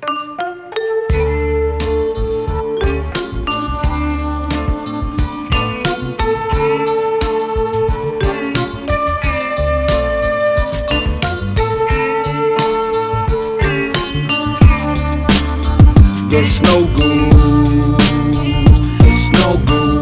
The snow goose, the snow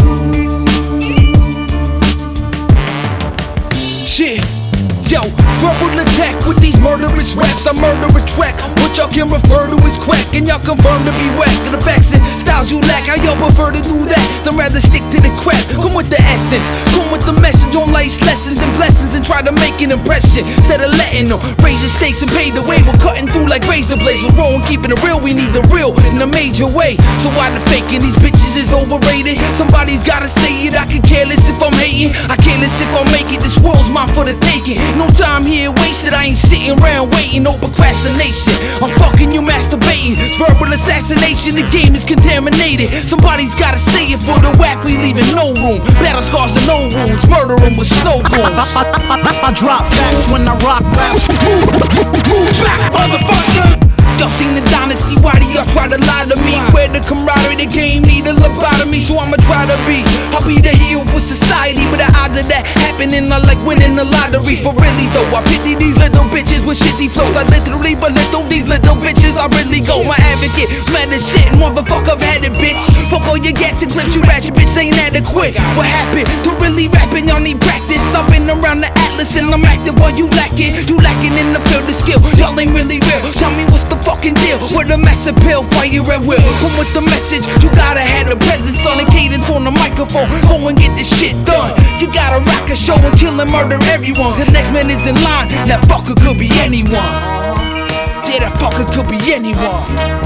goose. Shit, yo, verbal attack with these murderous raps. I murder a track, what y'all can refer to as crack, and y'all confirm to be whack. To the facts and styles you lack, how y'all prefer to do that? Then rather stick to the crap. Come with the essence, come with the message on life's lessons and blessings, and try to make an impression instead of letting them raise the stakes and pay the way. We're cutting through like razor blades. We're wrong, keeping it real. We need the real in a major way. So why the faking? These bitches is overrated. Somebody's gotta say it. I can care less if I'm hating. I care less if I make it. This world's mine for the taking. No time here wasted. I ain't sitting around waiting. No procrastination. I'm fucking you masturbating. It's verbal assassination. The game is contaminated. Somebody's gotta say it. For the whack we leaving no room. Battle scars and no wounds. Murder 'em with snow wounds. I drop facts when I rock raps. Move back, motherfucker! Y'all seen the dynasty, why do y'all try to lie to me? Where the camaraderie, the game need a lobotomy, so I'ma try to be. I'll be the heel for society, but the odds of that happening are like winning the lottery. For really though, I pity these little bitches with shitty flows. I literally belittle these little bitches, I really go. My advocate, mad as shit, motherfucker, I've had it, bitch. Fuck all your gats and clips, you ratchet bitch ain't adequate. What happened to really rapping? Y'all need practice. I've been around the atlas and I'm active while you lacking. You lacking in the field of skill, y'all ain't really real. Tell me what's the fucking deal with a massive pill, fire at will. Come with the message, you gotta have the presence on the cadence on the microphone. Go and get this shit done. You gotta rock a show and kill and murder everyone. Cause next man is in line, that fucker could be anyone. Yeah, that fucker could be anyone.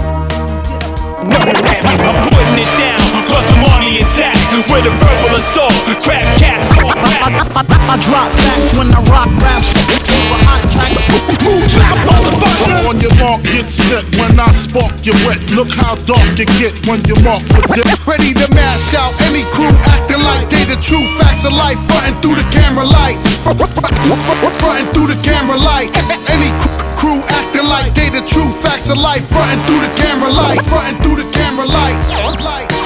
Murder everyone. I'm putting it down, plus I'm on the attack. With a verbal assault, crap cats. I drop facts when I rock raps. Over hot tracks. Move back, motherfucker! On your mark, get set. When I spark, you wet. Look how dark you get when you mark with death. Ready to mash out any crew acting like they the true facts of life. Frontin' through the camera lights. Frontin' through the camera light. Any crew acting like they the true facts of life. Frontin' through the camera light. Frontin' through the camera light.